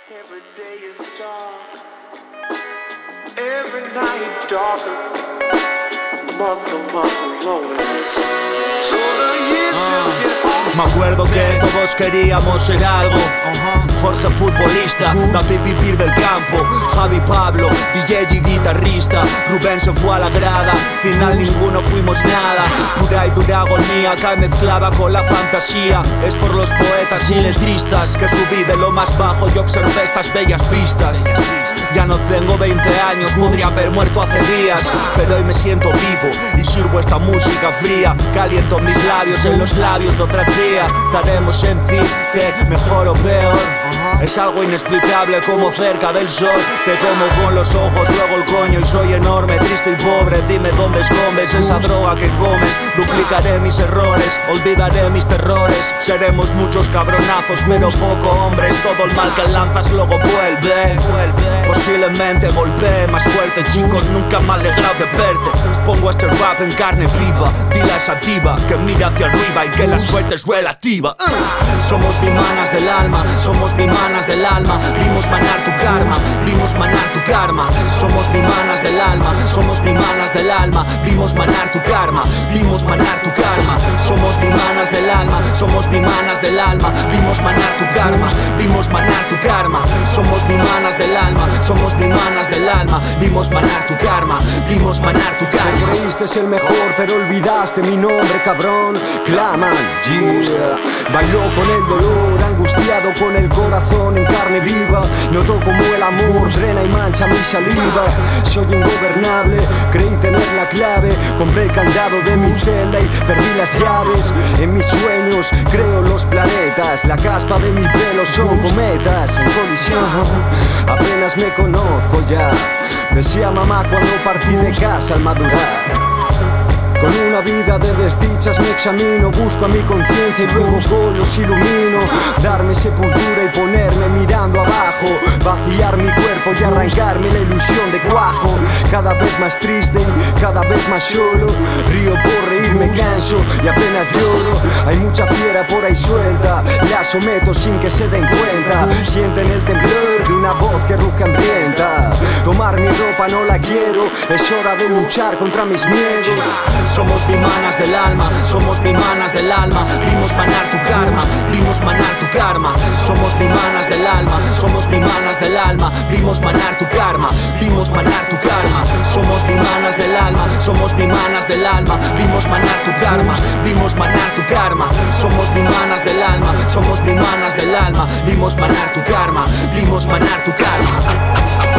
Every day is dark, every night darker, month to month loneliness. So the years just get on. Me acuerdo que todos queríamos ser algo. Jorge futbolista, David vivir del campo, Javi Pablo, DJ y guitarrista, Rubén se fue a la grada, final ninguno fuimos nada. Pura y dura agonía cae mezclada con la fantasía. Es por los poetas y letristas que subí de lo más bajo y observé estas bellas vistas. Ya no tengo 20 años, podría haber muerto hace días, pero hoy me siento vivo y sirvo esta música fría. Caliento mis labios en los labios de otra tía. Daremos sentirte mejor o peor. Es algo inexplicable como cerca del sol. Te como con los ojos, luego el coño y soy enorme, triste y pobre. Dime dónde escondes esa droga que comes. Duplicaré mis errores, olvidaré mis terrores. Seremos muchos cabronazos pero poco hombres. Todo el mal que lanzas luego vuelve. Posiblemente golpee más fuerte, chicos, nunca me he alegrado de verte. Pongo este rap en carne viva. Dile a esa diva que mira hacia arriba y que la suerte es relativa. Somos bimanas del alma, somos bimanas del alma. Vimos manar tu karma, vimos manar tu karma. Somos bimanas del alma, somos bimanas del alma. Vimos manar tu karma, vimos manar tu karma. Somos bimanas del alma, somos bimanas del alma. Vimos manar tu karma, vimos manar tu karma. Somos bimanas del alma, somos bimanas del alma. Vimos manar tu karma, vimos manar tu karma. Te creíste el mejor pero olvidaste mi nombre, cabrón. Claman, yeah. Bailó con el dolor, angustiado con el corazón en carne viva. Noto como el amor drena y mancha mi saliva. Soy ingobernable, creí tener la clave. Compré el candado de mi celda y perdí las llaves. En mis sueños creo los planetas. La caspa de mi pelo son cometas en colisión. Apenas me conozco ya. Decía mamá cuando partí de casa al madurar. Con una vida de desdichas me examino, busco a mi conciencia y luego con los ilumino. Darme sepultura y ponerme mirando abajo, vaciar mi cuerpo y arrancarme la ilusión de cuajo. Cada vez más triste y cada vez más solo. Río por reír, me canso y apenas lloro. Hay mucha fiera por ahí suelta, la someto sin que se den cuenta. Sienten el temblor de una voz que ruge hambrienta. Tomar mi ropa no la quiero, es hora de luchar contra mis miedos. Somos bimanas del alma, somos bimanas del alma. Vimos manar tu karma, vimos manar tu karma. Somos bimanas del alma, somos bimanas del alma. Vimos manar tu karma, vimos manar tu karma. Somos bimanas del alma, somos bimanas del alma. Vimos manar tu karma, vimos manar tu karma. Somos bimanas del alma, somos bimanas del alma. Vimos manar tu karma, vimos manar tu karma.